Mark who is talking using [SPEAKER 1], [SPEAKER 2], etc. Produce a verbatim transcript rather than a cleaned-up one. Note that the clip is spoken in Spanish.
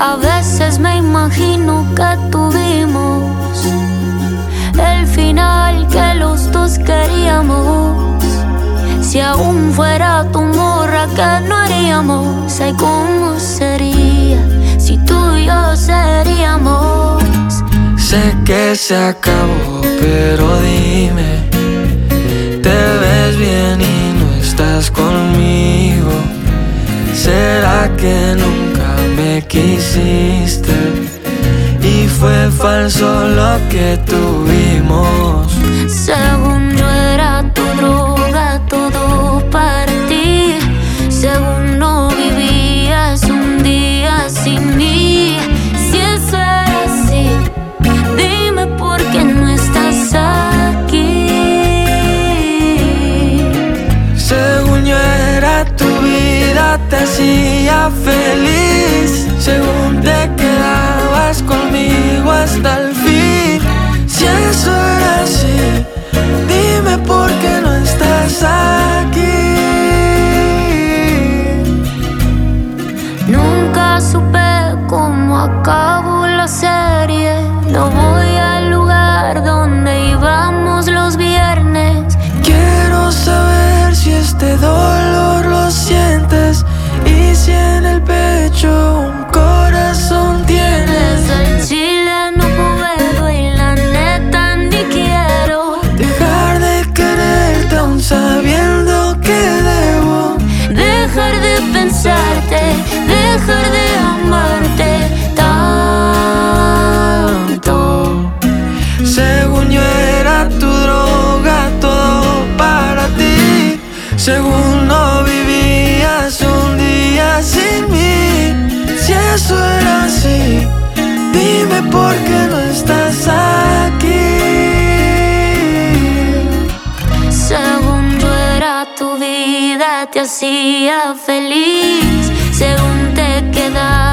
[SPEAKER 1] A veces me imagino que tuvimos el final que los dos queríamos. Si aún fuera tu morra, ¿qué no haríamos? Ay, ¿cómo sería si tú y yo seríamos?
[SPEAKER 2] Sé que se acabó, pero dime, ¿te ves bien y no estás conmigo? ¿Será que nunca me quisiste y fue falso lo que tuvimos?
[SPEAKER 1] Según yo era tu droga, todo para ti. Según no vivías un día sin mí. Si eso era así, dime por qué no estás aquí.
[SPEAKER 2] Según yo era tu vida, te hacía feliz. Según te quedabas conmigo hasta el fin. Si eso era así, dime por qué no estás aquí.
[SPEAKER 1] Nunca supe cómo acabó la serie. No voy al lugar donde íbamos los viernes.
[SPEAKER 2] Quiero saber si este dolor lo sientes y si en el pecho un corazón tienes.
[SPEAKER 1] Desde Chile no puedo y la neta ni quiero
[SPEAKER 2] dejar de quererte aún sabiendo que debo
[SPEAKER 1] dejar de pensarte, dejar de amarte tanto.
[SPEAKER 2] Según yo era tu droga, todo para ti. Según no vivías un día sin mí. Si eso era así, dime por qué no estás aquí.
[SPEAKER 1] Según yo era tu vida, te hacía feliz. Según te quedaba